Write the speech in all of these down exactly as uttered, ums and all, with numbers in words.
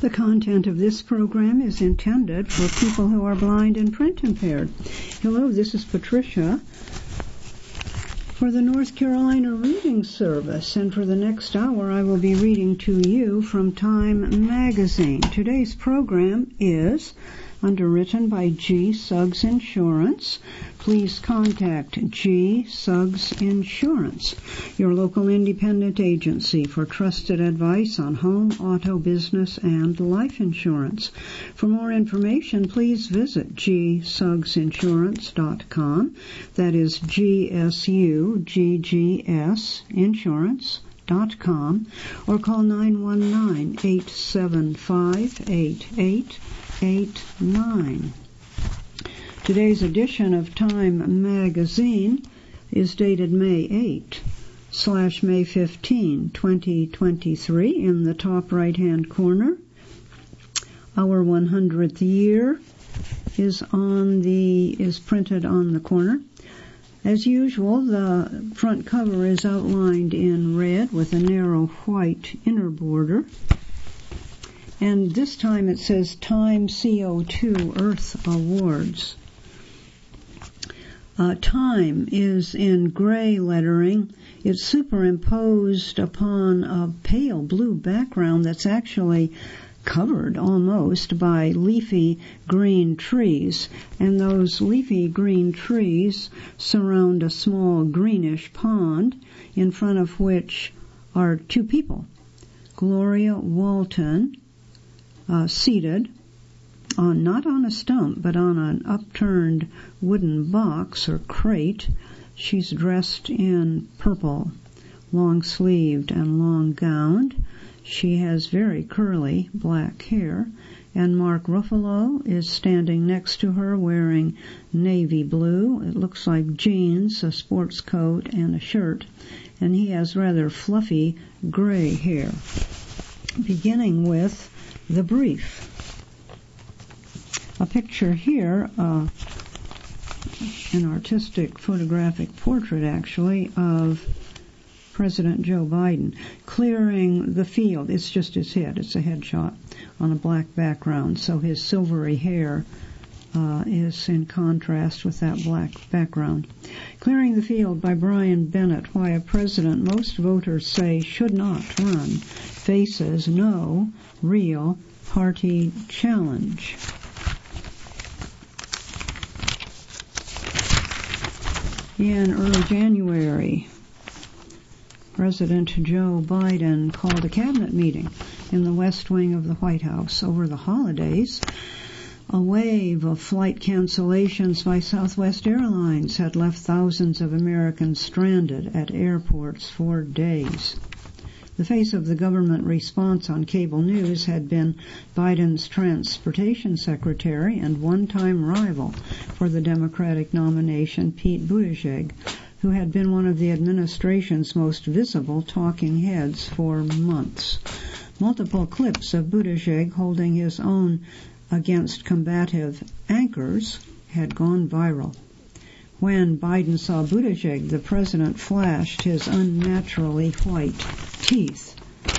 The content of this program is intended for people who are blind and print impaired. Hello, this is Patricia for the North Carolina Reading Service, and for the next hour I will be reading to you from Time Magazine. Today's program is underwritten by G. Suggs Insurance. Please contact G. Suggs Insurance, your local independent agency for trusted advice on home, auto, business, and life insurance. For more information, please visit g suggs insurance dot com. That is G S U G G S insurance dot com, or call nine one nine, eight seven five, eight eight eight nine. Today's edition of Time Magazine is dated May eighth slash May fifteenth, twenty twenty-three. In the top right-hand corner, our one hundredth year is on the is printed on the corner. As usual, the front cover is outlined in red with a narrow white inner border. And this time it says Time C O two Earth Awards. Uh, Time is in gray lettering. It's superimposed upon a pale blue background that's actually covered almost by leafy green trees. And those leafy green trees surround a small greenish pond in front of which are two people. Gloria Walton, Uh, seated on, not on a stump, but on an upturned wooden box or crate. She's dressed in purple, long-sleeved and long-gowned. She has very curly black hair, and Mark Ruffalo is standing next to her wearing navy blue. It looks like jeans, a sports coat, and a shirt, and he has rather fluffy gray hair. Beginning with the brief. A picture here, uh, an artistic photographic portrait actually, of President Joe Biden clearing the field. It's just his head. It's a headshot on a black background, so his silvery hair uh, is in contrast with that black background. Clearing the Field by Brian Bennett, Why a President Most Voters Say Should Not Run Faces No Real Party Challenge. In early January, President Joe Biden called a cabinet meeting in the West Wing of the White House. Over the holidays, a wave of flight cancellations by Southwest Airlines had left thousands of Americans stranded at airports for days. The face of the government response on cable news had been Biden's transportation secretary and one-time rival for the Democratic nomination, Pete Buttigieg, who had been one of the administration's most visible talking heads for months. Multiple clips of Buttigieg holding his own against combative anchors had gone viral. When Biden saw Buttigieg, the president flashed his unnaturally white teeth.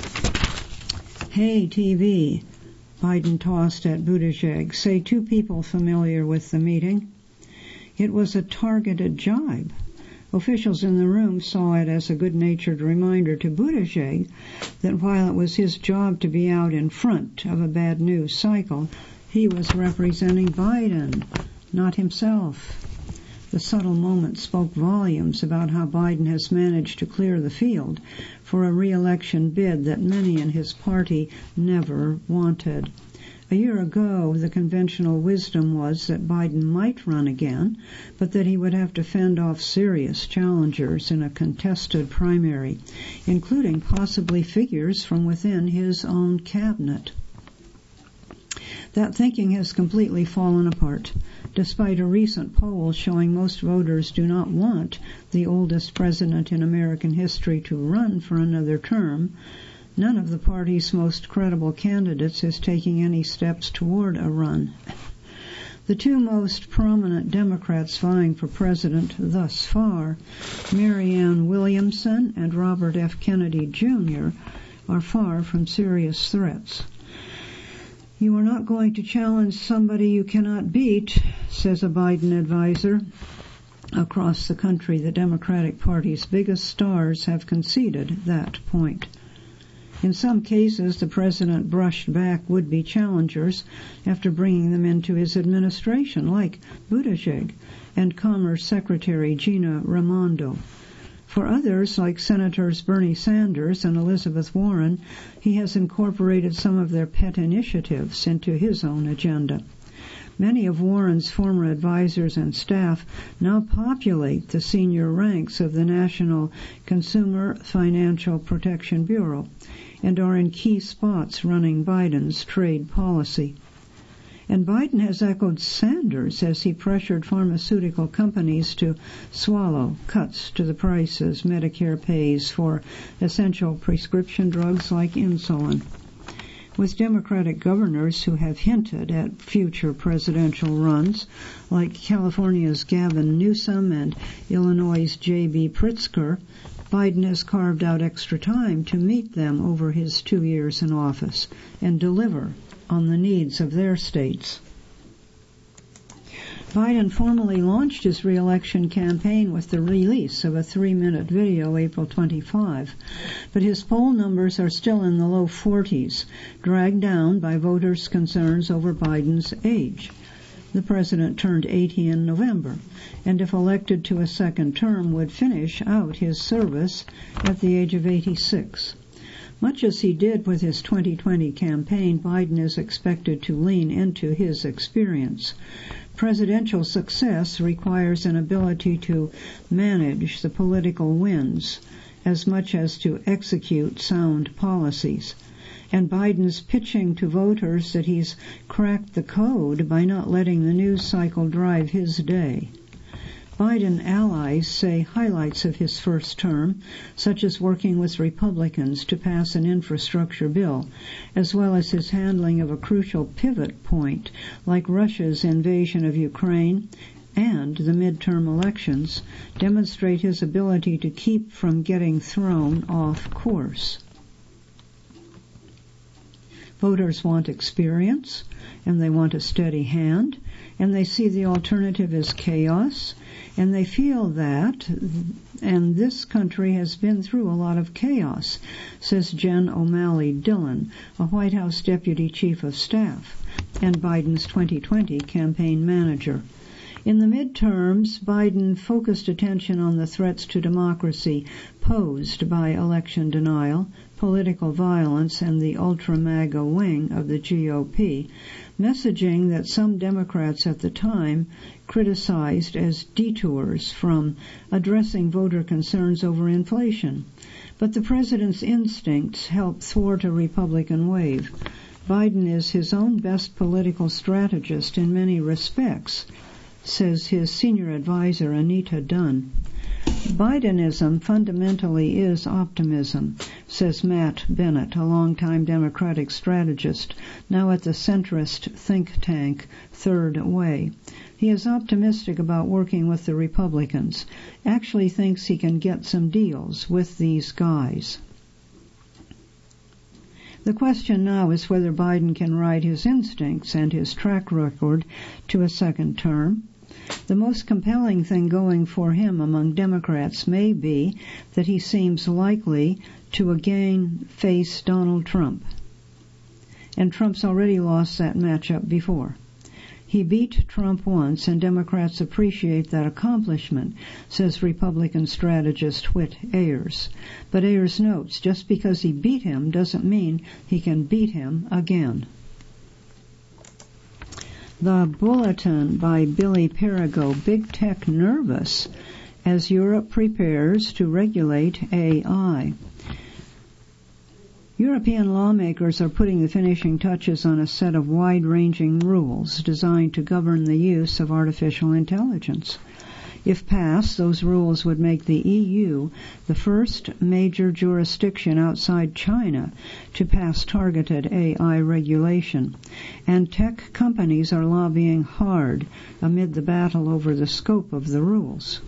Hey, T V, Biden tossed at Buttigieg. Say two people familiar with the meeting. It was a targeted jibe. Officials in the room saw it as a good-natured reminder to Buttigieg that while it was his job to be out in front of a bad news cycle, he was representing Biden, not himself. The subtle moment spoke volumes about how Biden has managed to clear the field for a re-election bid that many in his party never wanted. A year ago, the conventional wisdom was that Biden might run again, but that he would have to fend off serious challengers in a contested primary, including possibly figures from within his own cabinet. That thinking has completely fallen apart. Despite a recent poll showing most voters do not want the oldest president in American history to run for another term, none of the party's most credible candidates is taking any steps toward a run. The two most prominent Democrats vying for president thus far, Marianne Williamson and Robert F. Kennedy Junior, are far from serious threats. You are not going to challenge somebody you cannot beat, says a Biden advisor. Across the country, the Democratic Party's biggest stars have conceded that point. In some cases, the president brushed back would-be challengers after bringing them into his administration, like Buttigieg and Commerce Secretary Gina Raimondo. For others, like Senators Bernie Sanders and Elizabeth Warren, he has incorporated some of their pet initiatives into his own agenda. Many of Warren's former advisors and staff now populate the senior ranks of the National Consumer Financial Protection Bureau and are in key spots running Biden's trade policy. And Biden has echoed Sanders as he pressured pharmaceutical companies to swallow cuts to the prices Medicare pays for essential prescription drugs like insulin. With Democratic governors who have hinted at future presidential runs, like California's Gavin Newsom and Illinois' J B Pritzker, Biden has carved out extra time to meet them over his two years in office and deliver on the needs of their states. Biden formally launched his re-election campaign with the release of a three-minute video April twenty-fifth, but his poll numbers are still in the low forties, dragged down by voters' concerns over Biden's age. The president turned eighty in November, and if elected to a second term, would finish out his service at the age of eighty-six. Much as he did with his twenty twenty campaign, Biden is expected to lean into his experience. Presidential success requires an ability to manage the political winds as much as to execute sound policies. And Biden's pitching to voters that he's cracked the code by not letting the news cycle drive his day. Biden allies say highlights of his first term, such as working with Republicans to pass an infrastructure bill, as well as his handling of a crucial pivot point like Russia's invasion of Ukraine and the midterm elections, demonstrate his ability to keep from getting thrown off course. Voters want experience, and they want a steady hand, and they see the alternative as chaos, and they feel that, and this country has been through a lot of chaos, says Jen O'Malley Dillon, a White House Deputy Chief of Staff and Biden's twenty twenty campaign manager. In the midterms, Biden focused attention on the threats to democracy posed by election denial, political violence, and the ultra-MAGA wing of the G O P, messaging that some Democrats at the time criticized as detours from addressing voter concerns over inflation. But the president's instincts helped thwart a Republican wave. Biden is his own best political strategist in many respects, says his senior advisor Anita Dunn. Bidenism fundamentally is optimism, says Matt Bennett, a longtime Democratic strategist, now at the centrist think tank Third Way. He is optimistic about working with the Republicans, actually thinks he can get some deals with these guys. The question now is whether Biden can ride his instincts and his track record to a second term. The most compelling thing going for him among Democrats may be that he seems likely to again face Donald Trump. And Trump's already lost that matchup before. He beat Trump once, and Democrats appreciate that accomplishment, says Republican strategist Whit Ayers. But Ayers notes just because he beat him doesn't mean he can beat him again. The Bulletin by Billy Perigo, Big Tech Nervous as Europe Prepares to Regulate A I. European lawmakers are putting the finishing touches on a set of wide-ranging rules designed to govern the use of artificial intelligence. If passed, those rules would make the E U the first major jurisdiction outside China to pass targeted A I regulation, and tech companies are lobbying hard amid the battle over the scope of the rules.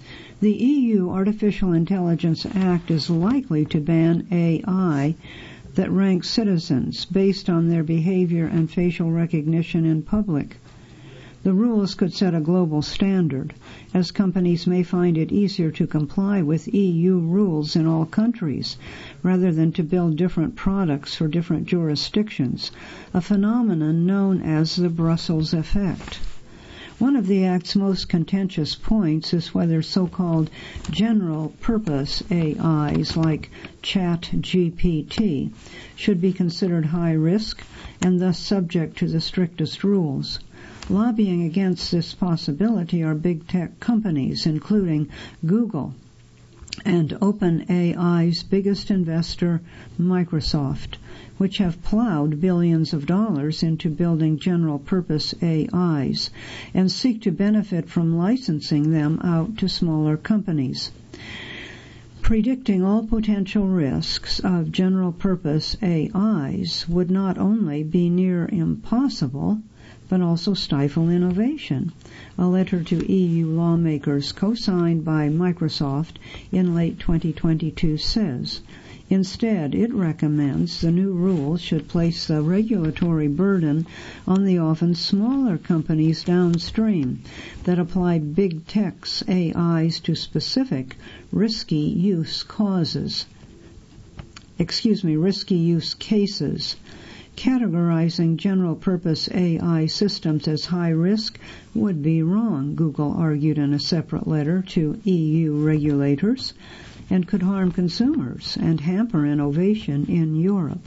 The E U Artificial Intelligence Act is likely to ban A I that ranks citizens based on their behavior and facial recognition in public. The rules could set a global standard, as companies may find it easier to comply with E U rules in all countries, rather than to build different products for different jurisdictions, a phenomenon known as the Brussels effect. One of the Act's most contentious points is whether so-called general-purpose A Is like ChatGPT should be considered high risk and thus subject to the strictest rules. Lobbying against this possibility are big tech companies, including Google and OpenAI's biggest investor, Microsoft, which have plowed billions of dollars into building general-purpose A Is and seek to benefit from licensing them out to smaller companies. Predicting all potential risks of general-purpose A Is would not only be near impossible, but also stifle innovation. A letter to E U lawmakers co-signed by Microsoft in late twenty twenty-two says, instead, it recommends the new rules should place the regulatory burden on the often smaller companies downstream that apply big tech's A Is to specific risky use causes. Excuse me, risky use cases. Categorizing general-purpose A I systems as high risk would be wrong, Google argued in a separate letter to E U regulators, and could harm consumers and hamper innovation in Europe.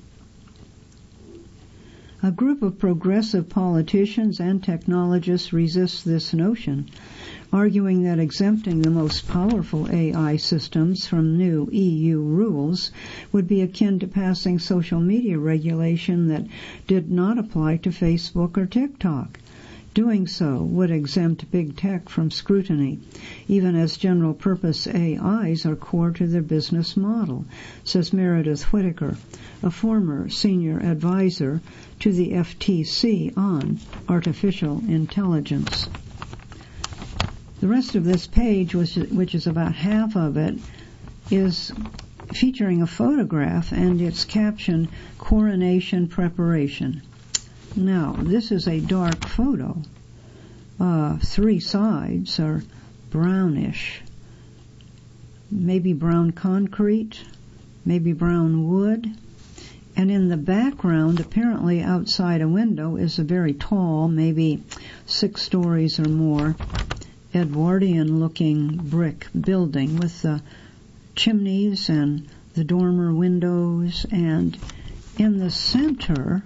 A group of progressive politicians and technologists resist this notion, arguing that exempting the most powerful A I systems from new E U rules would be akin to passing social media regulation that did not apply to Facebook or TikTok. Doing so would exempt big tech from scrutiny, even as general-purpose A Is are core to their business model, says Meredith Whittaker, a former senior advisor to the F T C on artificial intelligence. The rest of this page, which, which is about half of it, is featuring a photograph and it's captioned Coronation Preparation. Now, this is a dark photo. Uh, three sides are brownish. Maybe brown concrete, maybe brown wood. And in the background, apparently outside a window, is a very tall, maybe six stories or more, Edwardian-looking brick building with the chimneys and the dormer windows, and in the center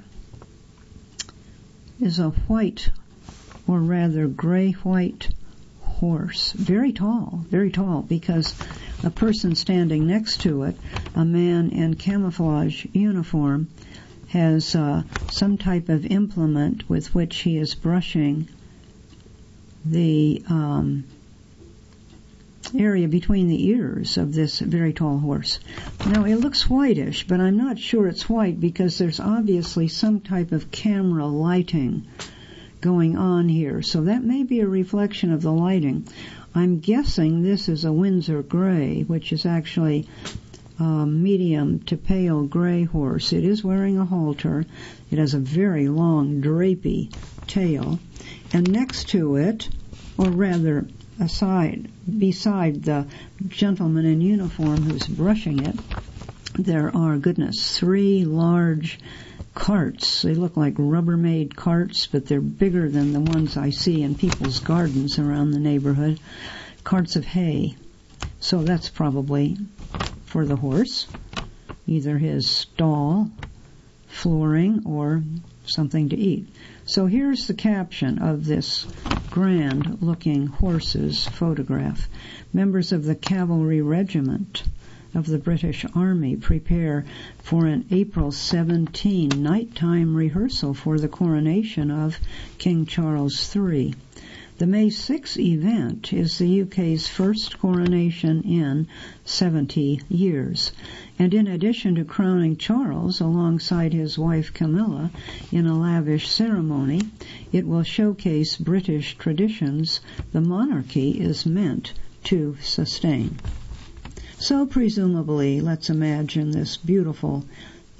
is a white, or rather gray-white horse. Very tall, very tall, because a person standing next to it, a man in camouflage uniform, has uh, some type of implement with which he is brushing the um, area between the ears of this very tall horse. Now, it looks whitish, but I'm not sure it's white because there's obviously some type of camera lighting going on here. So that may be a reflection of the lighting. I'm guessing this is a Windsor Gray, which is actually a medium to pale gray horse. It is wearing a halter. It has a very long, drapey tail. And next to it, or rather aside, beside the gentleman in uniform who's brushing it, there are, goodness, three large carts. They look like Rubbermaid carts, but they're bigger than the ones I see in people's gardens around the neighborhood. Carts of hay. So that's probably for the horse, either his stall, flooring, or something to eat. So here's the caption of this grand-looking horse's photograph. Members of the Cavalry Regiment of the British Army prepare for an April seventeenth nighttime rehearsal for the coronation of King Charles the Third. The May sixth event is the U K's first coronation in seventy years. And in addition to crowning Charles alongside his wife Camilla in a lavish ceremony, it will showcase British traditions the monarchy is meant to sustain. So presumably, let's imagine this beautiful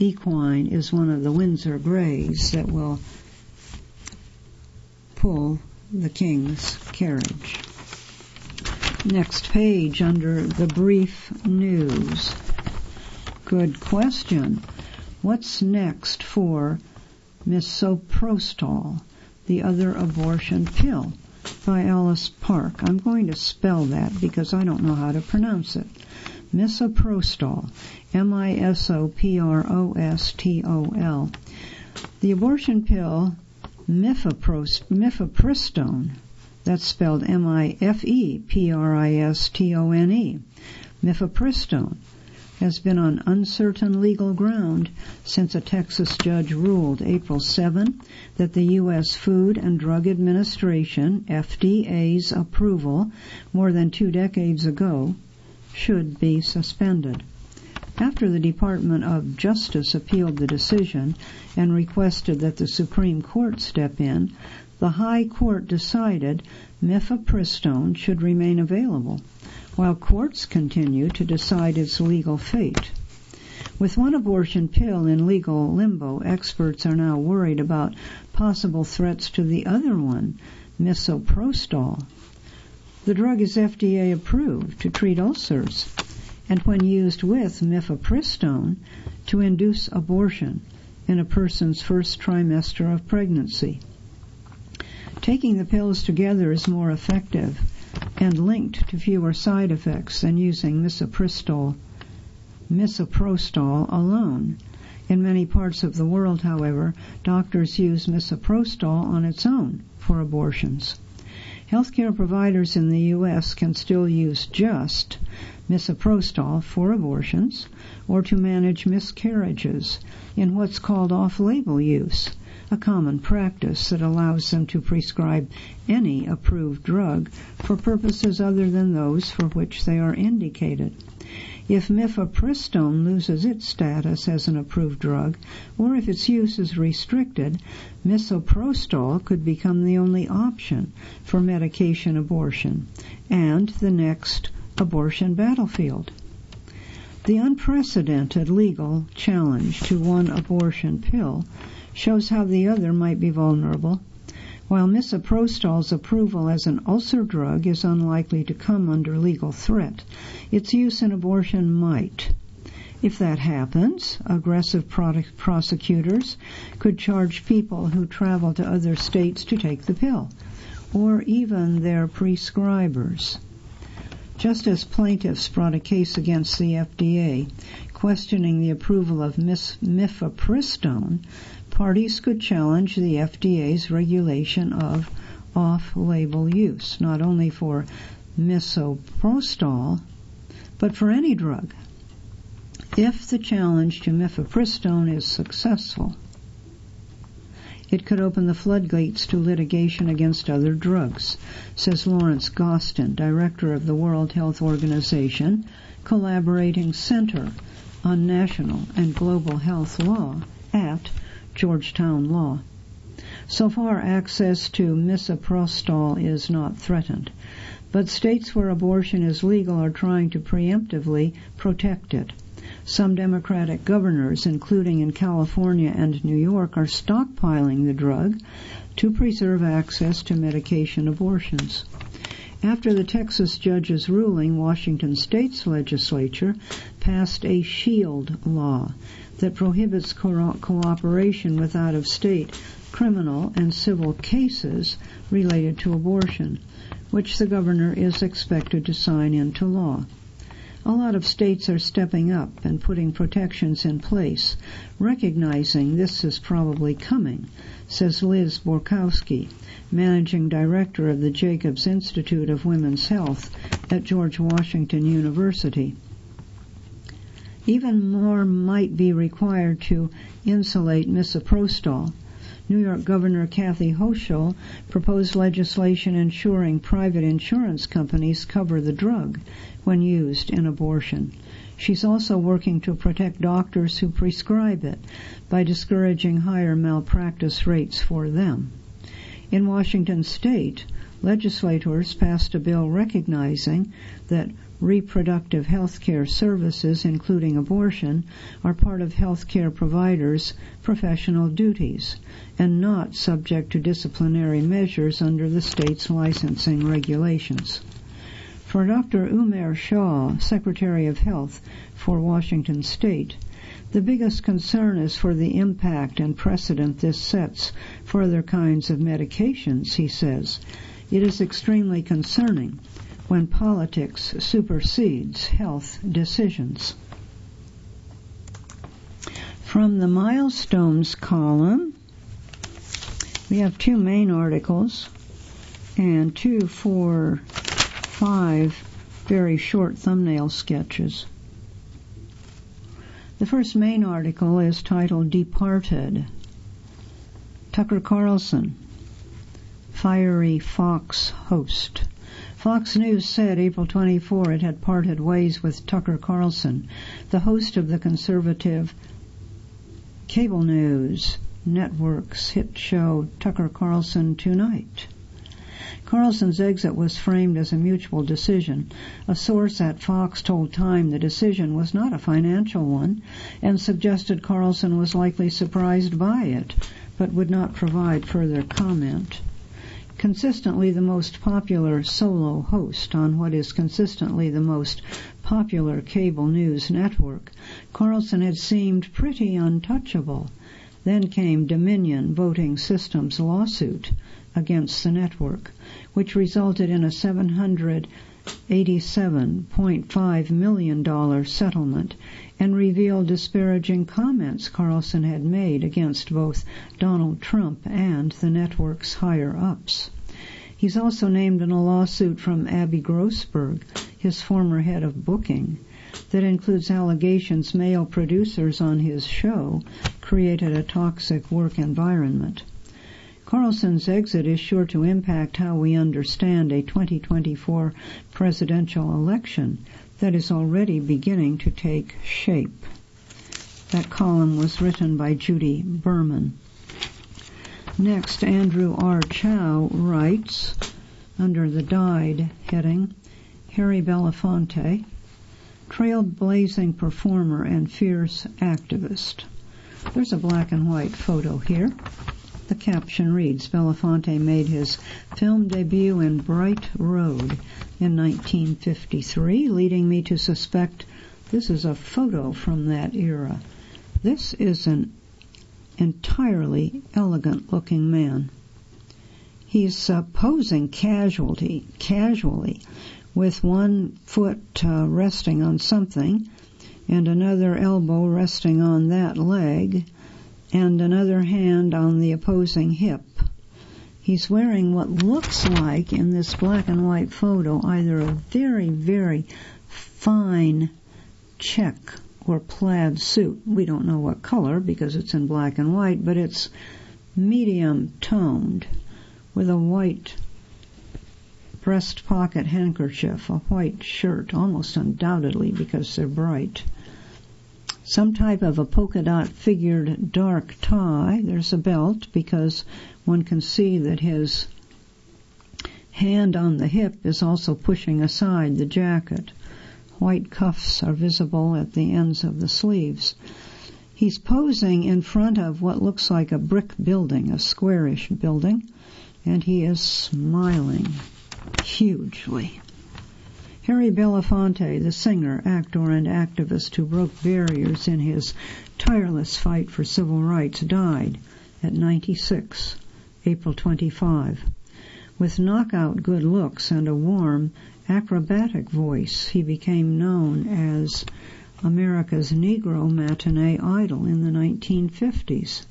equine is one of the Windsor Greys that will pull the king's carriage. Next page under the brief news. Good question. What's next for misoprostol, the other abortion pill, by Alice Park? I'm going to spell that because I don't know how to pronounce it. Misoprostol, M I S O P R O S T O L. The abortion pill mifeprost, mifepristone, that's spelled M I F E P R I S T O N E, mifepristone, has been on uncertain legal ground since a Texas judge ruled April seventh that the U S Food and Drug Administration, F D A's approval more than two decades ago should be suspended. After the Department of Justice appealed the decision and requested that the Supreme Court step in, the High Court decided mifepristone should remain available, while courts continue to decide its legal fate. With one abortion pill in legal limbo, experts are now worried about possible threats to the other one, misoprostol. The drug is F D A approved to treat ulcers, and when used with mifepristone, to induce abortion in a person's first trimester of pregnancy. Taking the pills together is more effective and linked to fewer side effects than using misoprostol, misoprostol alone. In many parts of the world, however, doctors use misoprostol on its own for abortions. Healthcare providers in the U S can still use just misoprostol for abortions or to manage miscarriages in what's called off-label use, a common practice that allows them to prescribe any approved drug for purposes other than those for which they are indicated. If mifepristone loses its status as an approved drug, or if its use is restricted, misoprostol could become the only option for medication abortion and the next abortion battlefield. The unprecedented legal challenge to one abortion pill shows how the other might be vulnerable. While misoprostol's approval as an ulcer drug is unlikely to come under legal threat, its use in abortion might. If that happens, aggressive product prosecutors could charge people who travel to other states to take the pill, or even their prescribers. Just as plaintiffs brought a case against the F D A questioning the approval of mis- mifepristone, parties could challenge the F D A's regulation of off-label use, not only for misoprostol, but for any drug. If the challenge to mifepristone is successful, it could open the floodgates to litigation against other drugs, says Lawrence Gostin, director of the World Health Organization, Collaborating Center on National and Global Health Law at Georgetown Law. So far, access to misoprostol is not threatened, but states where abortion is legal are trying to preemptively protect it. Some Democratic governors, including in California and New York, are stockpiling the drug to preserve access to medication abortions. After the Texas judge's ruling, Washington State's legislature passed a SHIELD law that prohibits co- cooperation with out-of-state criminal and civil cases related to abortion, which the governor is expected to sign into law. A lot of states are stepping up and putting protections in place, recognizing this is probably coming, says Liz Borkowski, managing director of the Jacobs Institute of Women's Health at George Washington University. Even more might be required to insulate misoprostol. New York Governor Kathy Hochul proposed legislation ensuring private insurance companies cover the drug when used in abortion. She's also working to protect doctors who prescribe it by discouraging higher malpractice rates for them. In Washington State, legislators passed a bill recognizing that reproductive health care services, including abortion, are part of health care providers' professional duties and not subject to disciplinary measures under the state's licensing regulations. For Doctor Umair Shah, Secretary of Health for Washington State, the biggest concern is for the impact and precedent this sets for other kinds of medications, he says. It is extremely concerning when politics supersedes health decisions. From the Milestones column, we have two main articles and two, four, five very short thumbnail sketches. The first main article is titled Departed. Tucker Carlson, fiery Fox host. Fox News said April twenty-fourth it had parted ways with Tucker Carlson, the host of the conservative cable news network's hit show Tucker Carlson Tonight. Carlson's exit was framed as a mutual decision. A source at Fox told Time the decision was not a financial one and suggested Carlson was likely surprised by it, but would not provide further comment. Consistently the most popular solo host on what is consistently the most popular cable news network, Carlson had seemed pretty untouchable. Then came Dominion Voting Systems lawsuit against the network, which resulted in a seven hundred eighty-seven point five million dollars settlement and revealed disparaging comments Carlson had made against both Donald Trump and the network's higher-ups. He's also named in a lawsuit from Abby Grossberg, his former head of booking, that includes allegations male producers on his show created a toxic work environment. Carlson's exit is sure to impact how we understand a twenty twenty-four presidential election that is already beginning to take shape. That column was written by Judy Berman. Next, Andrew R. Chow writes, under the Died heading, Harry Belafonte, trailblazing performer and fierce activist. There's a black and white photo here. The caption reads, Belafonte made his film debut in Bright Road in nineteen fifty-three, leading me to suspect this is a photo from that era. This is an entirely elegant-looking man. He's uh, posing casually, casually with one foot uh, resting on something and another elbow resting on that leg and another hand on the opposing hip. He's wearing what looks like, in this black and white photo, either a very, very fine check or plaid suit. We don't know what color because it's in black and white, but it's medium toned with a white breast pocket handkerchief, a white shirt, almost undoubtedly because they're bright. Some type of a polka dot figured dark tie. There's a belt because one can see that his hand on the hip is also pushing aside the jacket. White cuffs are visible at the ends of the sleeves. He's posing in front of what looks like a brick building, a squarish building, and he is smiling hugely. Harry Belafonte, the singer, actor, and activist who broke barriers in his tireless fight for civil rights, died at ninety-six, April twenty-fifth. With knockout good looks and a warm, acrobatic voice, he became known as America's Negro matinee idol in the nineteen fifties.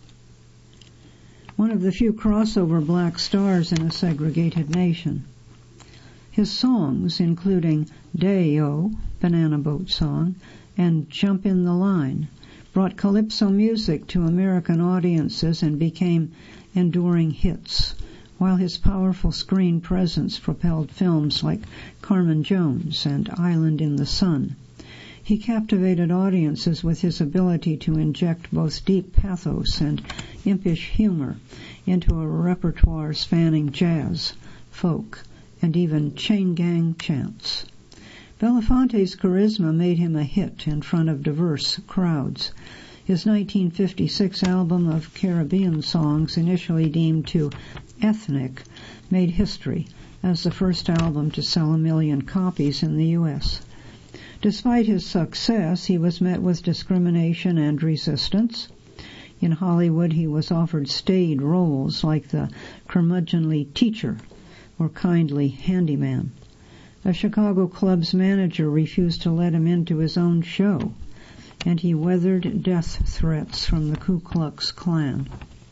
One of the few crossover black stars in a segregated nation. His songs, including Day-O, Banana Boat Song, and Jump in the Line, brought calypso music to American audiences and became enduring hits, while his powerful screen presence propelled films like Carmen Jones and Island in the Sun. He captivated audiences with his ability to inject both deep pathos and impish humor into a repertoire spanning jazz, folk, and even chain gang chants. Belafonte's charisma made him a hit in front of diverse crowds. His nineteen fifty-six album of Caribbean songs, initially deemed too ethnic, made history as the first album to sell a million copies in the U S Despite his success, he was met with discrimination and resistance. In Hollywood, he was offered staid roles like the curmudgeonly teacher or kindly handyman. A Chicago club's manager refused to let him into his own show, and he weathered death threats from the Ku Klux Klan.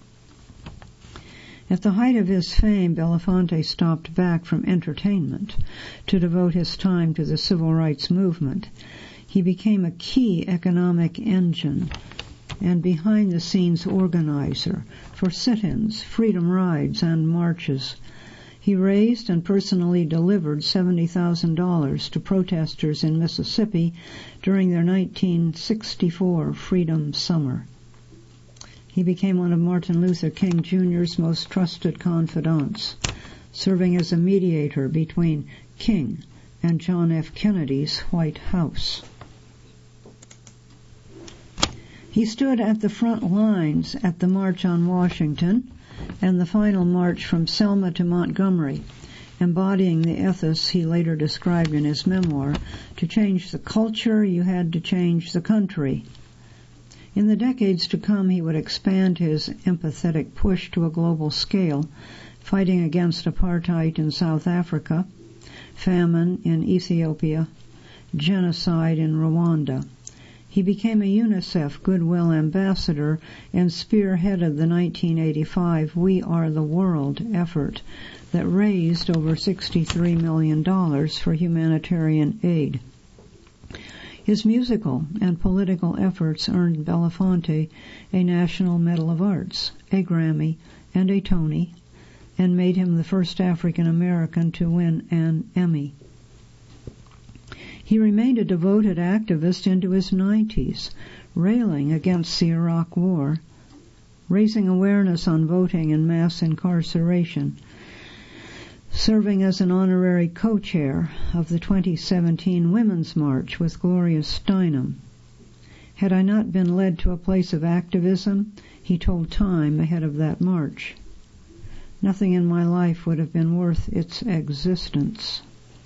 At the height of his fame, Belafonte stopped back from entertainment to devote his time to the civil rights movement. He became a key economic engine and behind-the-scenes organizer for sit-ins, freedom rides, and marches. He raised and personally delivered seventy thousand dollars to protesters in Mississippi during their nineteen sixty-four Freedom Summer. He became one of Martin Luther King Junior's most trusted confidants, serving as a mediator between King and John F. Kennedy's White House. He stood at the front lines at the March on Washington and the final march from Selma to Montgomery, embodying the ethos he later described in his memoir, "To change the culture, you had to change the country." In the decades to come, he would expand his empathetic push to a global scale, fighting against apartheid in South Africa, famine in Ethiopia, genocide in Rwanda. He became a UNICEF Goodwill Ambassador and spearheaded the nineteen eighty-five We Are the World effort that raised over sixty-three million dollars for humanitarian aid. His musical and political efforts earned Belafonte a National Medal of Arts, a Grammy, and a Tony, and made him the first African American to win an Emmy. He remained a devoted activist into his nineties, railing against the Iraq War, raising awareness on voting and mass incarceration, serving as an honorary co-chair of the twenty seventeen Women's March with Gloria Steinem. "Had I not been led to a place of activism," he told Time ahead of that march, "nothing in my life would have been worth its existence."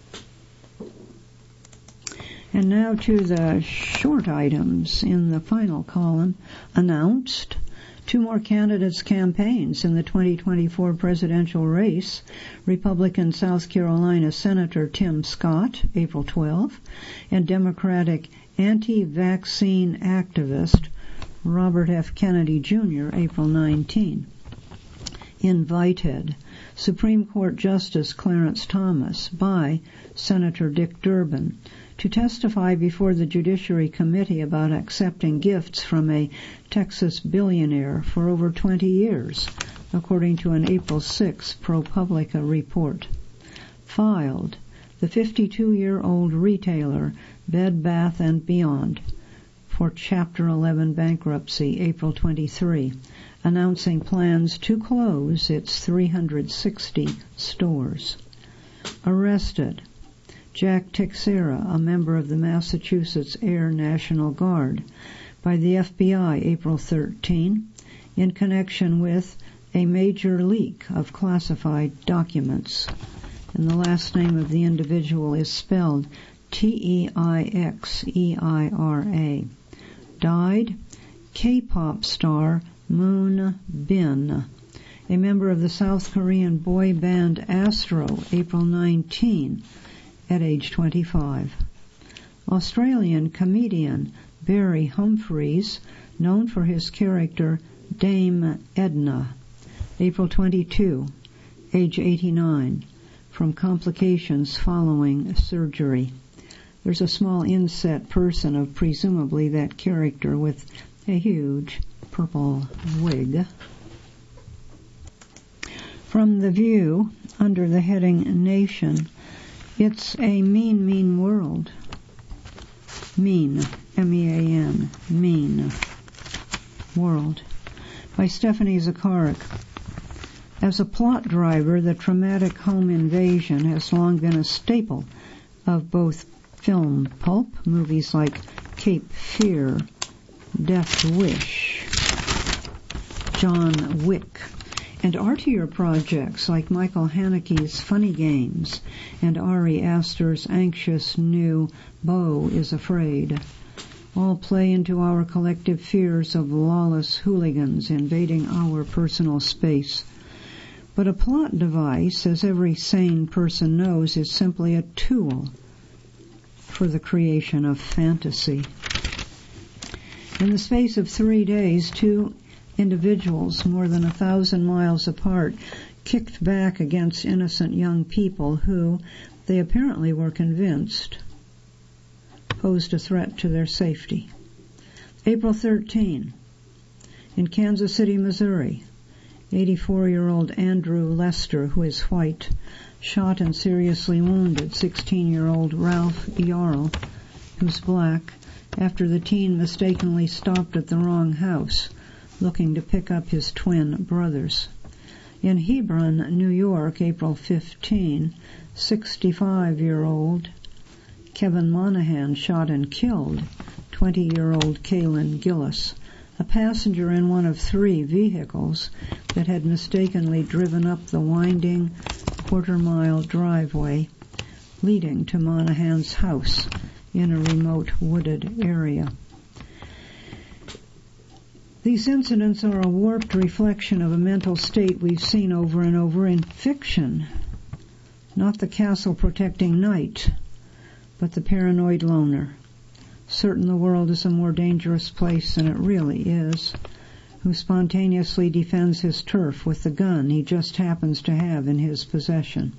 And now to the short items in the final column. Announced. Two more candidates' campaigns in the twenty twenty-four presidential race. Republican South Carolina Senator Tim Scott, April twelfth, and Democratic anti-vaccine activist Robert F. Kennedy Junior, April nineteenth. Invited. Supreme Court Justice Clarence Thomas by Senator Dick Durbin to testify before the Judiciary Committee about accepting gifts from a Texas billionaire for over twenty years, according to an April sixth ProPublica report. Filed. The fifty-two-year-old retailer Bed Bath and Beyond for Chapter eleven bankruptcy, April twenty-third, announcing plans to close its three hundred sixty stores. Arrested. Jack Teixeira, a member of the Massachusetts Air National Guard, by the F B I April thirteenth, in connection with a major leak of classified documents. And the last name of the individual is spelled T E I X E I R A. Died K-pop star Moon Bin, a member of the South Korean boy band Astro, April nineteenth, at age twenty-five. Australian comedian Barry Humphries, known for his character Dame Edna, April twenty-second, age eighty-nine, from complications following surgery. There's a small inset person of presumably that character with a huge purple wig. From The View, under the heading Nation, it's a mean, mean world. Mean, M E A N, mean world, by Stephanie Zacharek. As a plot driver, the traumatic home invasion has long been a staple of both film pulp, movies like Cape Fear, Death Wish, John Wick, and artier projects like Michael Haneke's Funny Games and Ari Aster's anxious new Beau is Afraid. All play into our collective fears of lawless hooligans invading our personal space. But a plot device, as every sane person knows, is simply a tool for the creation of fantasy. In the space of three days, two individuals more than a thousand miles apart kicked back against innocent young people who, they apparently were convinced, posed a threat to their safety. April thirteenth, in Kansas City, Missouri, eighty-four-year-old Andrew Lester, who is white, shot and seriously wounded sixteen-year-old Ralph Yarl, who's black, after the teen mistakenly stopped at the wrong house, looking to pick up his twin brothers. In Hebron, New York, April fifteenth, sixty-five-year-old Kevin Monahan shot and killed twenty-year-old Kaylin Gillis, a passenger in one of three vehicles that had mistakenly driven up the winding quarter-mile driveway leading to Monahan's house in a remote wooded area. These incidents are a warped reflection of a mental state we've seen over and over in fiction. Not the castle-protecting knight, but the paranoid loner, certain the world is a more dangerous place than it really is, who spontaneously defends his turf with the gun he just happens to have in his possession.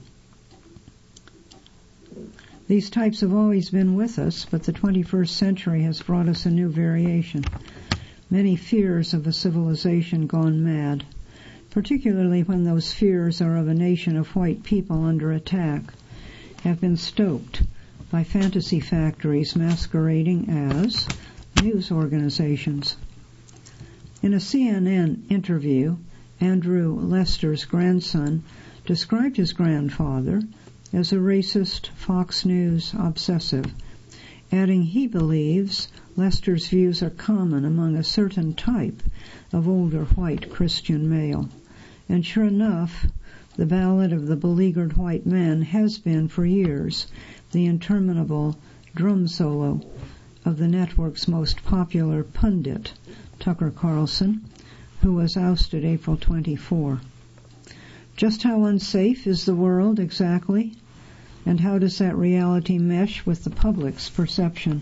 These types have always been with us, but the twenty-first century has brought us a new variation. Many fears of a civilization gone mad, particularly when those fears are of a nation of white people under attack, have been stoked by fantasy factories masquerading as news organizations. In a C N N interview, Andrew Lester's grandson described his grandfather as a racist Fox News obsessive, adding he believes Lester's views are common among a certain type of older white Christian male. And sure enough, the ballad of the beleaguered white man has been for years the interminable drum solo of the network's most popular pundit, Tucker Carlson, who was ousted April twenty-fourth. Just how unsafe is the world exactly? And how does that reality mesh with the public's perception?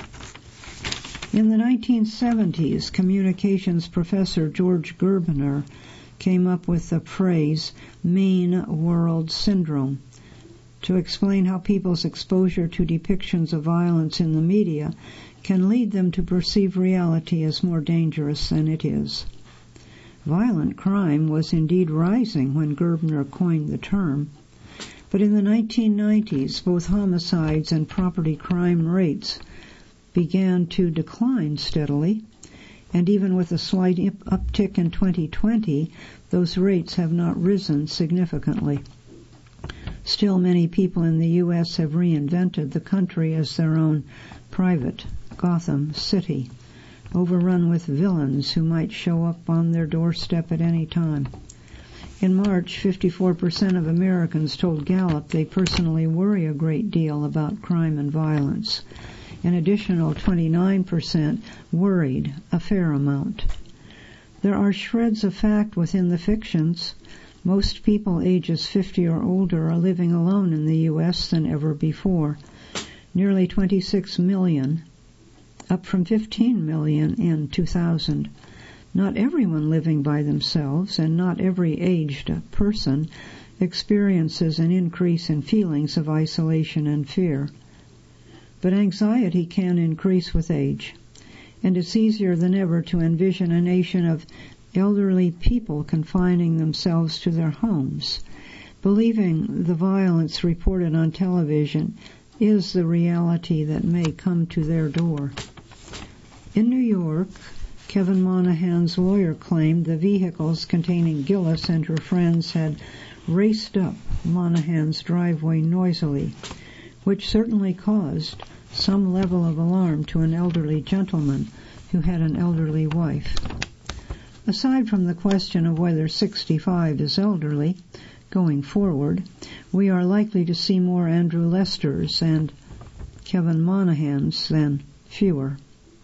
In the nineteen seventies, communications professor George Gerbner came up with the phrase mean world syndrome to explain how people's exposure to depictions of violence in the media can lead them to perceive reality as more dangerous than it is. Violent crime was indeed rising when Gerbner coined the term, but in the nineteen nineties, both homicides and property crime rates began to decline steadily, and even with a slight uptick in twenty twenty, those rates have not risen significantly. Still, many people in the U S have reinvented the country as their own private Gotham City, overrun with villains who might show up on their doorstep at any time. In March, fifty-four percent of Americans told Gallup they personally worry a great deal about crime and violence. An additional twenty-nine percent worried a fair amount. There are shreds of fact within the fictions. Most people ages fifty or older are living alone in the U S than ever before. Nearly twenty-six million, up from fifteen million in two thousand. Not everyone living by themselves, and not every aged person experiences an increase in feelings of isolation and fear. But anxiety can increase with age, and it's easier than ever to envision a nation of elderly people confining themselves to their homes, believing the violence reported on television is the reality that may come to their door. In New York, Kevin Monahan's lawyer claimed the vehicles containing Gillis and her friends had raced up Monahan's driveway noisily, which certainly caused some level of alarm to an elderly gentleman who had an elderly wife. Aside from the question of whether sixty-five is elderly, going forward, we are likely to see more Andrew Lesters and Kevin Monahans than fewer.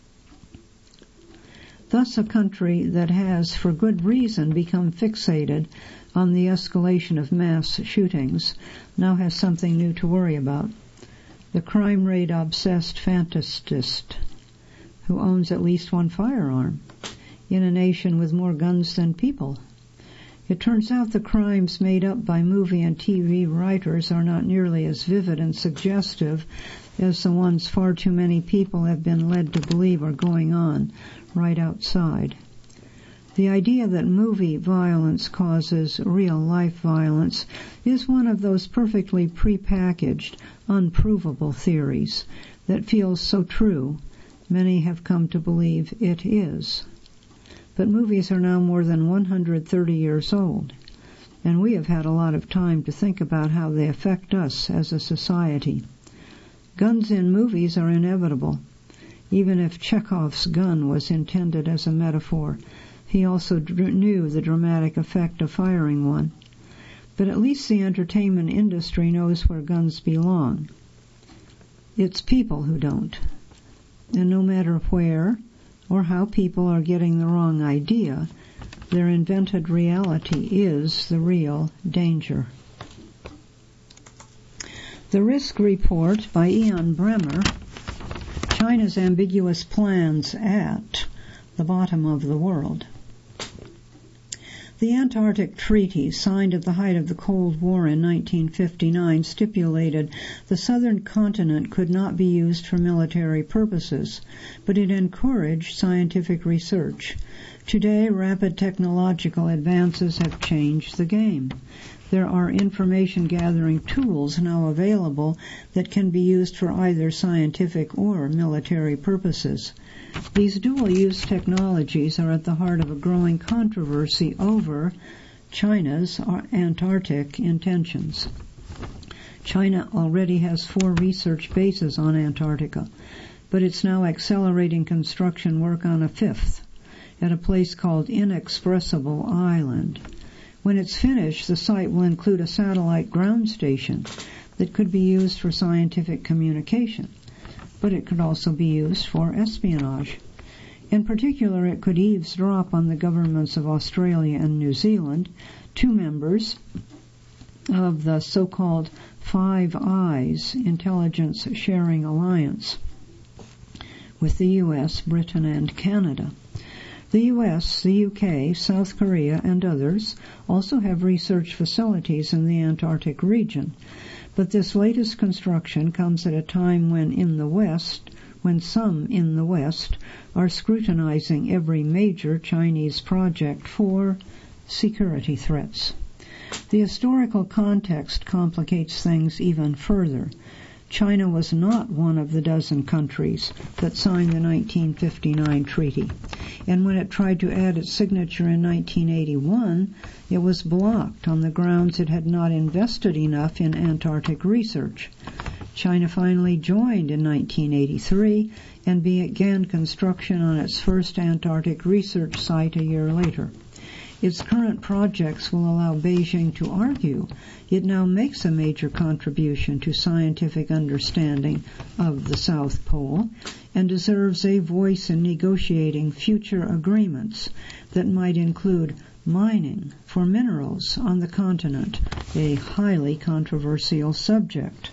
Thus, a country that has, for good reason, become fixated on the escalation of mass shootings now has something new to worry about. The crime rate-obsessed fantasist who owns at least one firearm in a nation with more guns than people. It turns out the crimes made up by movie and T V writers are not nearly as vivid and suggestive as the ones far too many people have been led to believe are going on right outside. The idea that movie violence causes real-life violence is one of those perfectly prepackaged, unprovable theories that feels so true, many have come to believe it is. But movies are now more than one hundred thirty years old, and we have had a lot of time to think about how they affect us as a society. Guns in movies are inevitable. Even if Chekhov's gun was intended as a metaphor, he also dr- knew the dramatic effect of firing one. But at least the entertainment industry knows where guns belong. It's people who don't. And no matter where or how people are getting the wrong idea, their invented reality is the real danger. The Risk Report by Ian Bremmer, China's Ambiguous Plans at the Bottom of the World. The Antarctic Treaty, signed at the height of the Cold War in nineteen fifty-nine, stipulated the southern continent could not be used for military purposes, but it encouraged scientific research. Today, rapid technological advances have changed the game. There are information-gathering tools now available that can be used for either scientific or military purposes. These dual-use technologies are at the heart of a growing controversy over China's Antarctic intentions. China already has four research bases on Antarctica, but it's now accelerating construction work on a fifth at a place called Inexpressible Island. When it's finished, the site will include a satellite ground station that could be used for scientific communication, but it could also be used for espionage. In particular, it could eavesdrop on the governments of Australia and New Zealand, two members of the so-called Five Eyes Intelligence Sharing Alliance with the U S, Britain, and Canada. The U S, the U K, South Korea, and others also have research facilities in the Antarctic region, but this latest construction comes at a time when in the West, when some in the West are scrutinizing every major Chinese project for security threats. The historical context complicates things even further. China was not one of the dozen countries that signed the nineteen fifty-nine treaty, and when it tried to add its signature in nineteen eighty-one, it was blocked on the grounds it had not invested enough in Antarctic research. China finally joined in nineteen eighty-three and began construction on its first Antarctic research site a year later. Its current projects will allow Beijing to argue it now makes a major contribution to scientific understanding of the South Pole and deserves a voice in negotiating future agreements that might include mining for minerals on the continent, a highly controversial subject.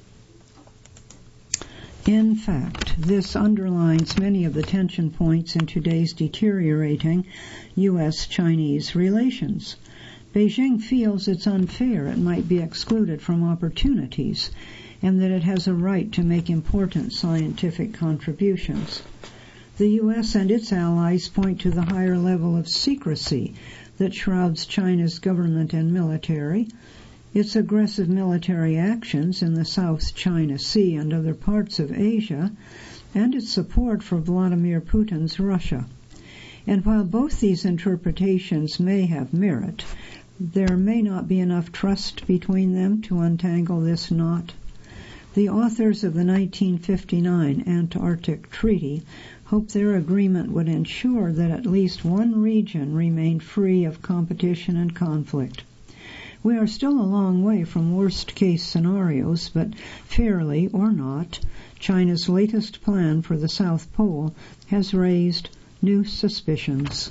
In fact, this underlines many of the tension points in today's deteriorating U S Chinese relations. Beijing feels it's unfair it might be excluded from opportunities, and that it has a right to make important scientific contributions. The U S and its allies point to the higher level of secrecy that shrouds China's government and military, its aggressive military actions in the South China Sea and other parts of Asia, and its support for Vladimir Putin's Russia. And while both these interpretations may have merit, there may not be enough trust between them to untangle this knot. The authors of the nineteen fifty-nine Antarctic Treaty hoped their agreement would ensure that at least one region remained free of competition and conflict. We are still a long way from worst-case scenarios, but fairly or not, China's latest plan for the South Pole has raised new suspicions.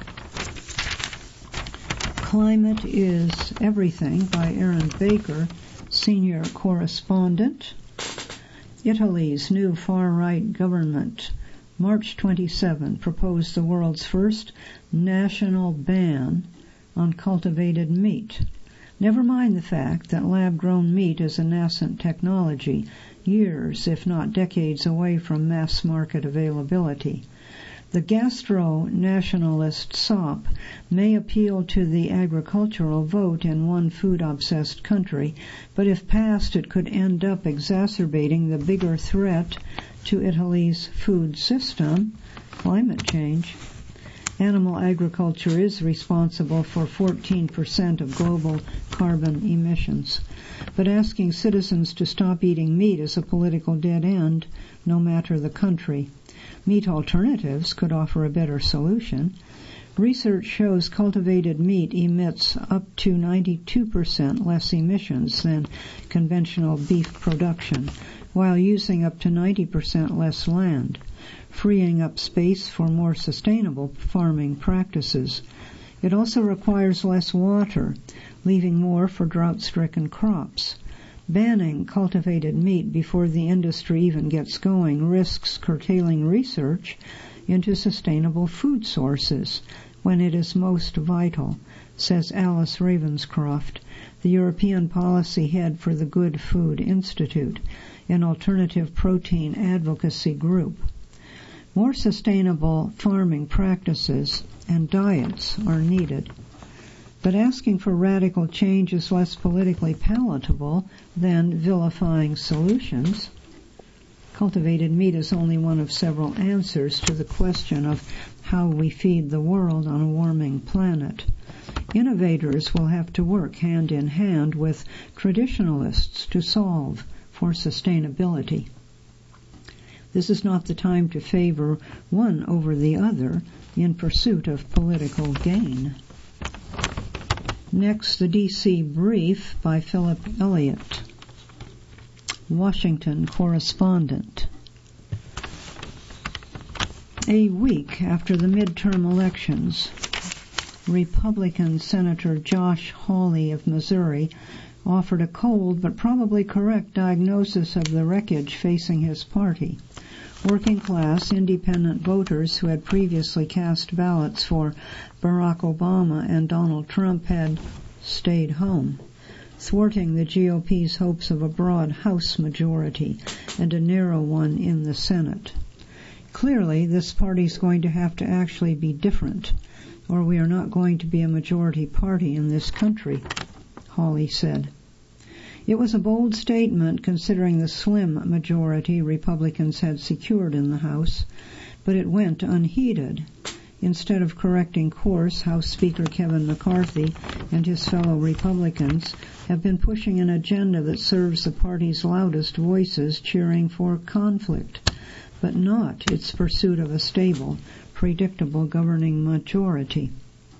Climate is Everything by Aaron Baker, senior correspondent. Italy's new far-right government, March twenty-seventh, proposed the world's first national ban on cultivated meat. Never mind the fact that lab-grown meat is a nascent technology, years, if not decades, away from mass market availability. The gastro-nationalist S O P may appeal to the agricultural vote in one food-obsessed country, but if passed, it could end up exacerbating the bigger threat to Italy's food system, climate change. Animal agriculture is responsible for fourteen percent of global carbon emissions. But asking citizens to stop eating meat is a political dead end, no matter the country. Meat alternatives could offer a better solution. Research shows cultivated meat emits up to ninety-two percent less emissions than conventional beef production, while using up to ninety percent less land, freeing up space for more sustainable farming practices. It also requires less water, leaving more for drought-stricken crops. Banning cultivated meat before the industry even gets going risks curtailing research into sustainable food sources when it is most vital, says Alice Ravenscroft, the European policy head for the Good Food Institute, an alternative protein advocacy group. More sustainable farming practices and diets are needed. But asking for radical change is less politically palatable than vilifying solutions. Cultivated meat is only one of several answers to the question of how we feed the world on a warming planet. Innovators will have to work hand in hand with traditionalists to solve for sustainability. This is not the time to favor one over the other in pursuit of political gain. Next, the D C Brief by Philip Elliott, Washington correspondent. A week after the midterm elections, Republican Senator Josh Hawley of Missouri offered a cold but probably correct diagnosis of the wreckage facing his party. Working-class independent voters who had previously cast ballots for Barack Obama and Donald Trump had stayed home, thwarting the G O P's hopes of a broad House majority and a narrow one in the Senate. Clearly, this party's going to have to actually be different, or we are not going to be a majority party in this country, Hawley said. It was a bold statement considering the slim majority Republicans had secured in the House, but it went unheeded. Instead of correcting course, House Speaker Kevin McCarthy and his fellow Republicans have been pushing an agenda that serves the party's loudest voices cheering for conflict, but not its pursuit of a stable, predictable governing majority.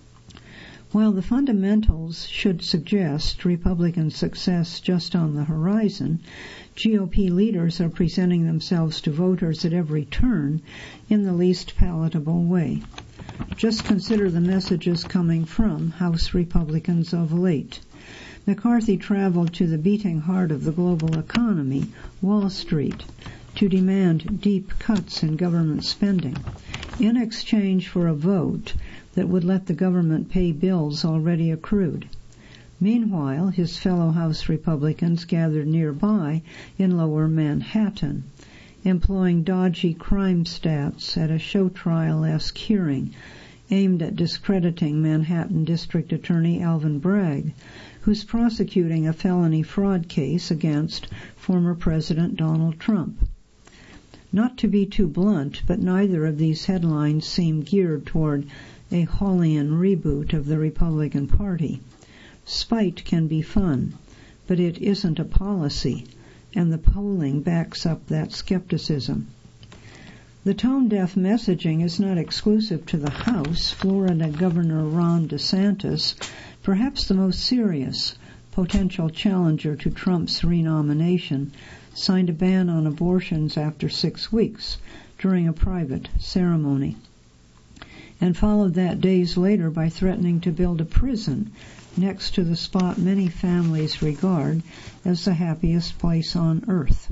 While the fundamentals should suggest Republican success just on the horizon, G O P leaders are presenting themselves to voters at every turn in the least palatable way. Just consider the messages coming from House Republicans of late. McCarthy traveled to the beating heart of the global economy, Wall Street, to demand deep cuts in government spending, in exchange for a vote that would let the government pay bills already accrued. Meanwhile, his fellow House Republicans gathered nearby in lower Manhattan, employing dodgy crime stats at a show trial-esque hearing aimed at discrediting Manhattan District Attorney Alvin Bragg, who's prosecuting a felony fraud case against former President Donald Trump. Not to be too blunt, but neither of these headlines seem geared toward a Hawleyan reboot of the Republican Party. Spite can be fun, but it isn't a policy, and the polling backs up that skepticism. The tone-deaf messaging is not exclusive to the House. Florida Governor Ron DeSantis, perhaps the most serious potential challenger to Trump's renomination, signed a ban on abortions after six weeks during a private ceremony, and followed that days later by threatening to build a prison next to the spot many families regard as the happiest place on earth.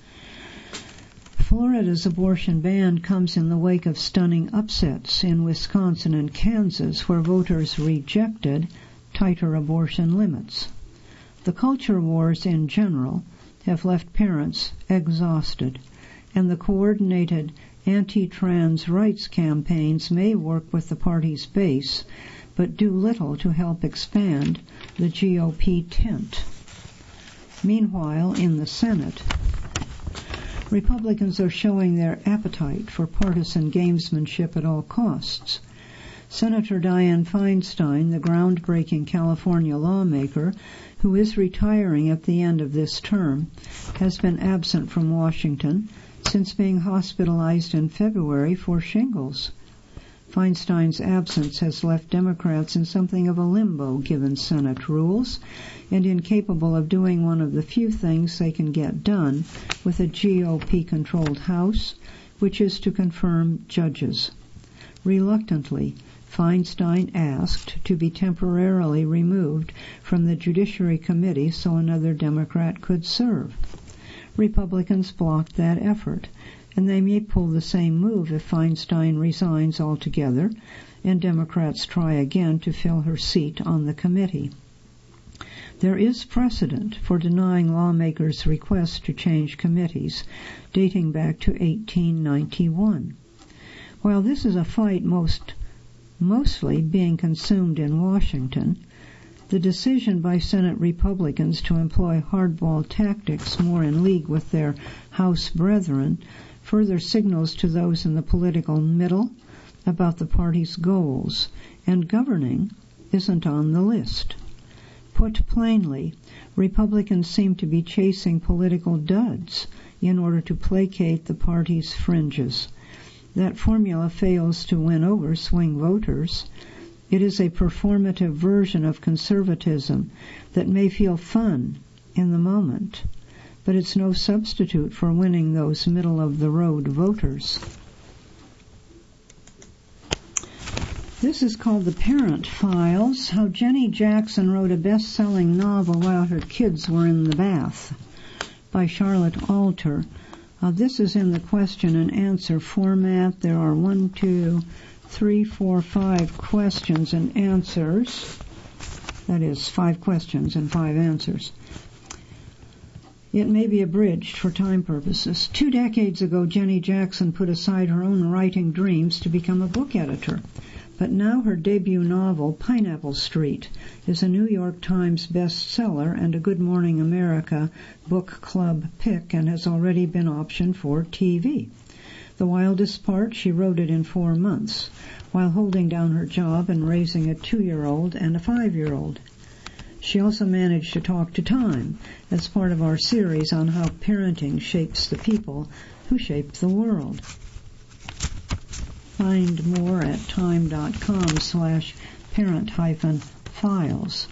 Florida's abortion ban comes in the wake of stunning upsets in Wisconsin and Kansas, where voters rejected tighter abortion limits. The culture wars in general have left parents exhausted, and the coordinated anti-trans rights campaigns may work with the party's base, but do little to help expand the G O P tent. Meanwhile, in the Senate, Republicans are showing their appetite for partisan gamesmanship at all costs. Senator Dianne Feinstein, the groundbreaking California lawmaker who is retiring at the end of this term, has been absent from Washington since being hospitalized in February for shingles. Feinstein's absence has left Democrats in something of a limbo given Senate rules, and incapable of doing one of the few things they can get done with a G O P-controlled House, which is to confirm judges. Reluctantly, Feinstein asked to be temporarily removed from the Judiciary Committee so another Democrat could serve. Republicans blocked that effort, and they may pull the same move if Feinstein resigns altogether and Democrats try again to fill her seat on the committee. There is precedent for denying lawmakers' requests to change committees, dating back to eighteen ninety-one. While this is a fight most mostly being consumed in Washington, the decision by Senate Republicans to employ hardball tactics more in league with their House brethren further signals to those in the political middle about the party's goals, and governing isn't on the list. Put plainly, Republicans seem to be chasing political duds in order to placate the party's fringes. That formula fails to win over swing voters. It is a performative version of conservatism that may feel fun in the moment, but it's no substitute for winning those middle-of-the-road voters. This is called The Parent Files, How Jenny Jackson Wrote a Best-Selling Novel While Her Kids Were in the Bath, by Charlotte Alter. Uh, this is in the question and answer format. There are one, two, three, four, five questions and answers. That is, five questions and five answers. It may be abridged for time purposes. Two decades ago, Jenny Jackson put aside her own writing dreams to become a book editor. But now her debut novel, Pineapple Street, is a New York Times bestseller and a Good Morning America book club pick, and has already been optioned for T V. The wildest part, she wrote it in four months, while holding down her job and raising a two-year-old and a five-year-old. She also managed to talk to Time as part of our series on how parenting shapes the people who shape the world. Find more at time.com slash parent hyphen files.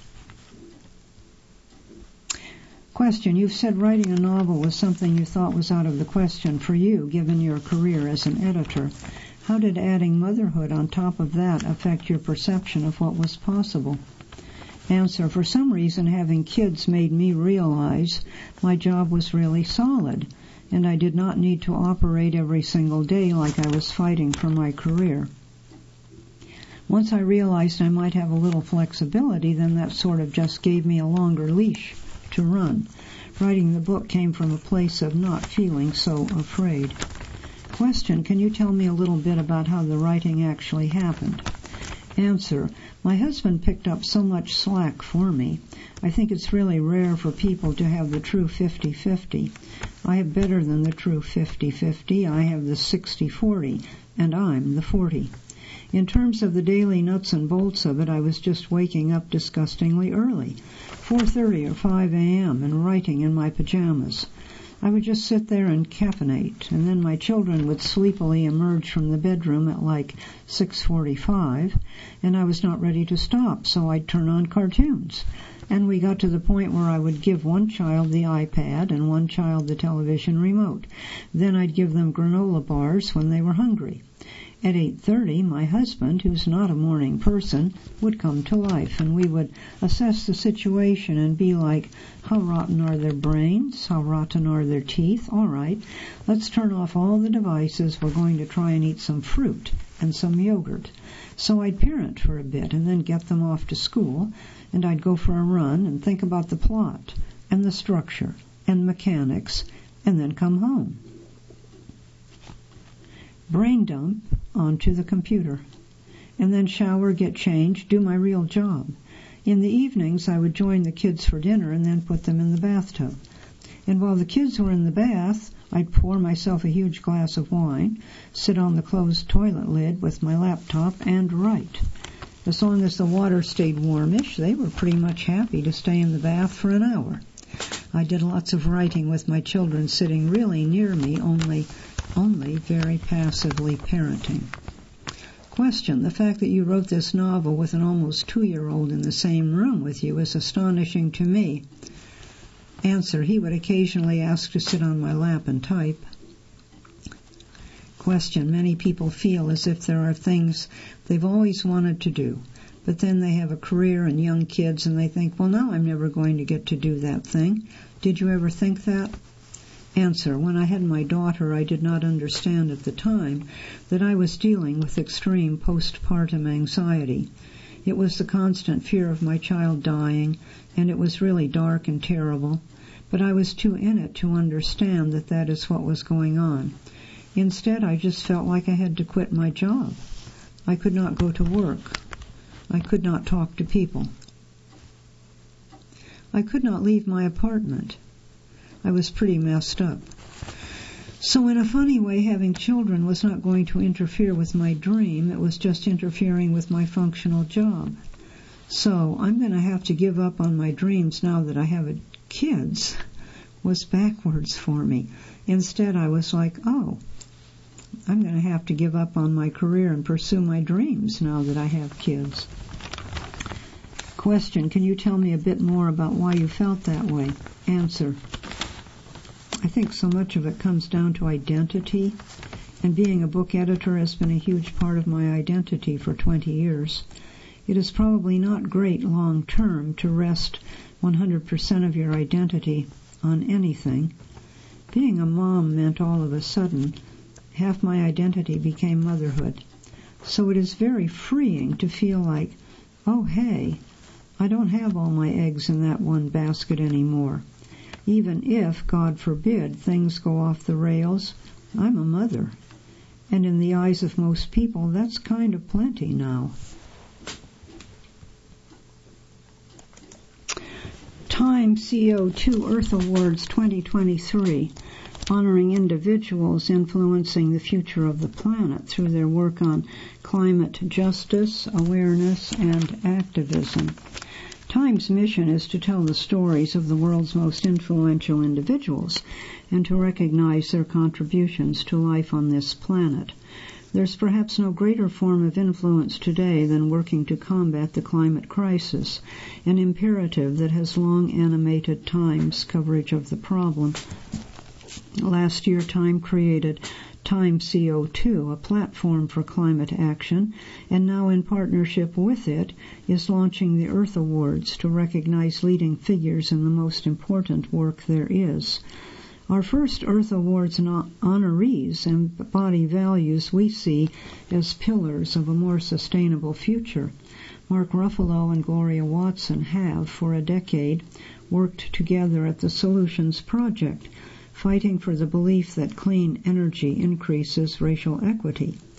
Question. You've said writing a novel was something you thought was out of the question for you, given your career as an editor. How did adding motherhood on top of that affect your perception of what was possible? Answer. For some reason, having kids made me realize my job was really solid, and I did not need to operate every single day like I was fighting for my career. Once I realized I might have a little flexibility, then that sort of just gave me a longer leash to run. Writing the book came from a place of not feeling so afraid. Question. Can you tell me a little bit about how the writing actually happened? Answer. My husband picked up so much slack for me. I think it's really rare for people to have the true fifty-fifty. I have better than the true fifty-fifty. I have the sixty forty, and I'm the forty. In terms of the daily nuts and bolts of it, I was just waking up disgustingly early, four thirty or five a.m., and writing in my pajamas. I would just sit there and caffeinate, and then my children would sleepily emerge from the bedroom at like six forty-five, and I was not ready to stop, so I'd turn on cartoons. And we got to the point where I would give one child the iPad and one child the television remote. Then I'd give them granola bars when they were hungry. At eight thirty, my husband, who's not a morning person, would come to life, and we would assess the situation and be like, how rotten are their brains? How rotten are their teeth? All right, let's turn off all the devices. We're going to try and eat some fruit and some yogurt. So I'd parent for a bit and then get them off to school, and I'd go for a run and think about the plot and the structure and mechanics, and then come home. Brain dump onto the computer, and then shower, get changed, do my real job. In the evenings, I would join the kids for dinner and then put them in the bathtub. And while the kids were in the bath, I'd pour myself a huge glass of wine, sit on the closed toilet lid with my laptop, and write. As long as the water stayed warmish, they were pretty much happy to stay in the bath for an hour. I did lots of writing with my children sitting really near me, only only very passively parenting. Question. The fact that you wrote this novel with an almost two-year-old in the same room with you is astonishing to me. Answer. He would occasionally ask to sit on my lap and type. Question. Many people feel as if there are things they've always wanted to do, but then they have a career and young kids and they think, well, now I'm never going to get to do that thing. Did you ever think that? Answer. When I had my daughter, I did not understand at the time that I was dealing with extreme postpartum anxiety. It was the constant fear of my child dying, and it was really dark and terrible, but I was too in it to understand that that is what was going on. Instead, I just felt like I had to quit my job. I could not go to work. I could not talk to people. I could not leave my apartment. I was pretty messed up. So in a funny way, having children was not going to interfere with my dream. It was just interfering with my functional job. So I'm going to have to give up on my dreams now that I have kids was backwards for me. Instead, I was like, oh, I'm going to have to give up on my career and pursue my dreams now that I have kids. Question. Can you tell me a bit more about why you felt that way? Answer. I think so much of it comes down to identity, and being a book editor has been a huge part of my identity for twenty years. It is probably not great long term to rest one hundred percent of your identity on anything. Being a mom meant all of a sudden half my identity became motherhood. So it is very freeing to feel like, oh hey, I don't have all my eggs in that one basket anymore. Even if, God forbid, things go off the rails, I'm a mother. And in the eyes of most people, that's kind of plenty now. Time C O two Earth Awards twenty twenty-three, honoring individuals influencing the future of the planet through their work on climate justice, awareness, and activism. Time's mission is to tell the stories of the world's most influential individuals and to recognize their contributions to life on this planet. There's perhaps no greater form of influence today than working to combat the climate crisis, an imperative that has long animated Time's coverage of the problem. Last year, Time created Time C O two, a platform for climate action, and now in partnership with it is launching the Earth Awards to recognize leading figures in the most important work there is. Our first Earth Awards honorees embody values we see as pillars of a more sustainable future. Mark Ruffalo and Gloria Watson have, for a decade, worked together at the Solutions Project, fighting for the belief that clean energy increases racial equity.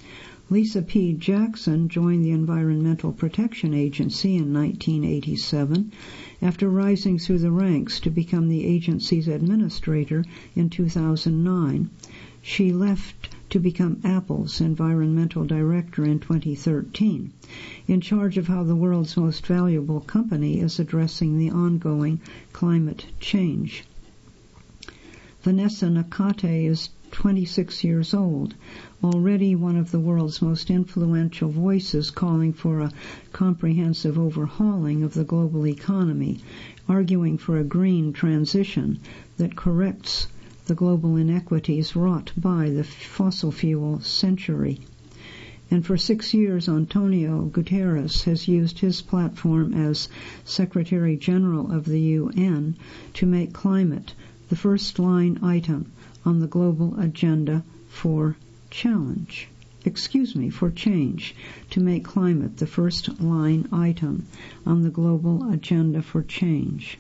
Lisa P. Jackson joined the Environmental Protection Agency in nineteen eighty-seven after rising through the ranks to become the agency's administrator in two thousand nine. She left to become Apple's environmental director in twenty thirteen, in charge of how the world's most valuable company is addressing the ongoing climate change. Vanessa Nakate is twenty-six years old, already one of the world's most influential voices calling for a comprehensive overhauling of the global economy, arguing for a green transition that corrects the global inequities wrought by the fossil fuel century. And for six years, Antonio Guterres has used his platform as Secretary General of the U N to make climate the first line item on the global agenda for challenge. Excuse me, for change, to make climate the first line item on the global agenda for change.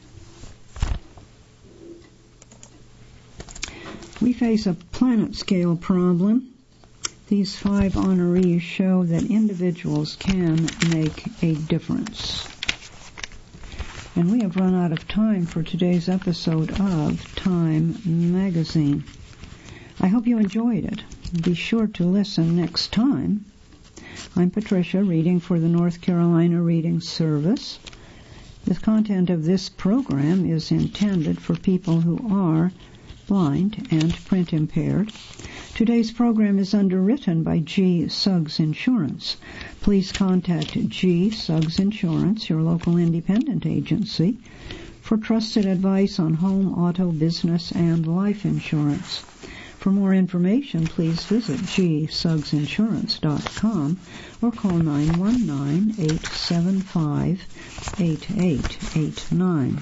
We face a planet-scale problem. These five honorees show that individuals can make a difference. And we have run out of time for today's episode of Time Magazine. I hope you enjoyed it. Be sure to listen next time. I'm Patricia, reading for the North Carolina Reading Service. The content of this program is intended for people who are blind and print impaired. Today's program is underwritten by G. Suggs Insurance. Please contact G. Suggs Insurance, your local independent agency, for trusted advice on home, auto, business, and life insurance. For more information, please visit g suggs insurance dot com or call nine one nine, eight seven five, eight eight eight nine.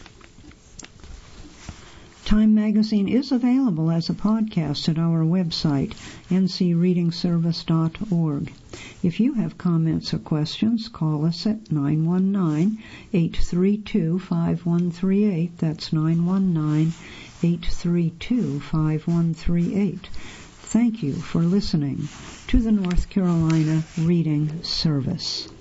Time Magazine is available as a podcast at our website, n c reading service dot org. If you have comments or questions, call us at nine one nine, eight three two, five one three eight. That's nine one nine, eight three two, five one three eight. Thank you for listening to the North Carolina Reading Service.